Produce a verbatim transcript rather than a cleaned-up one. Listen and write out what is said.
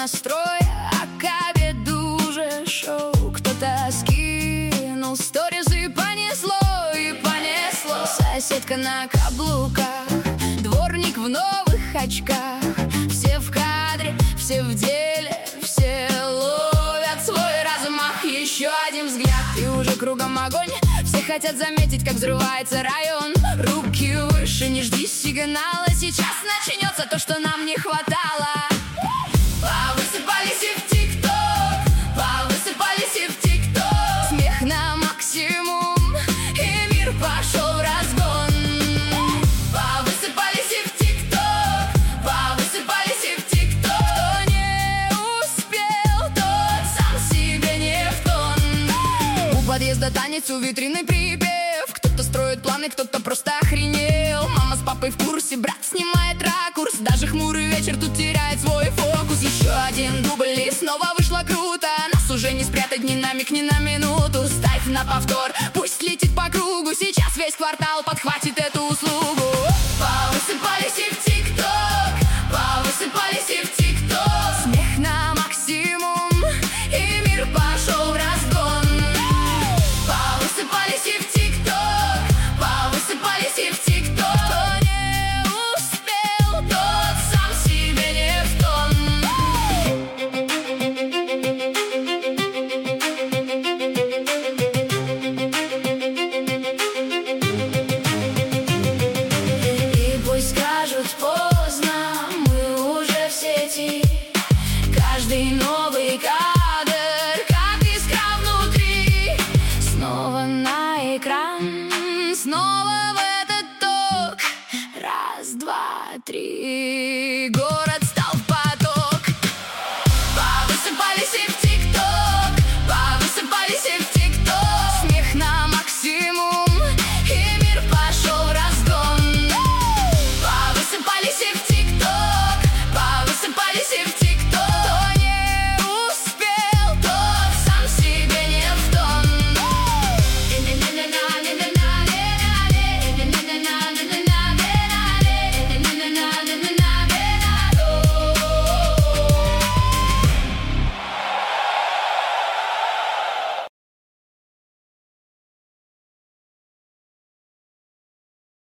настрой, а к обеду уже шоу. Кто-то скинул сторис и понесло, и понесло. Соседка на каблуках, дворник в новых очках. Все в кадре, все в деле, все ловят свой разум. Ах, еще один взгляд, и уже кругом огонь. Все хотят заметить, как взрывается район. Руки выше, не жди сигнала. Сейчас начнется то, что нам не хватало. Повысыпались и в ТикТок, повысыпались и в ТикТок. Смех на максимум, и мир пошел в разгон. Повысыпались и в ТикТок, повысыпались и в ТикТок. Кто не успел, тот сам себе не в тон. У подъезда танец, у витрины припев. Кто-то строит планы, кто-то просто охренел. Мама с папой в курсе, брат снимает ракурс. Даже хмурый вечер тут теряет свой фокус. Еще один дубль, и снова вышло круто. Нас уже не спрятать ни на миг, ни на минуту. Ставь на повтор, пусть летит по кругу. Сейчас весь квартал подхватит эту услугу. Повысыпались и в ТикТок, повысыпались и в ТикТок. Смех на максимум, и мир пошел в разгон. Повысыпались и в ТикТок, повысыпались и в ТикТок. Кто не успел, тот сам себе не в тон. И пусть скажут поздно, мы уже в сети. Каждый новый кадр, как искра внутри. Снова на экран, снова в этот ток. Раз, два, три. Город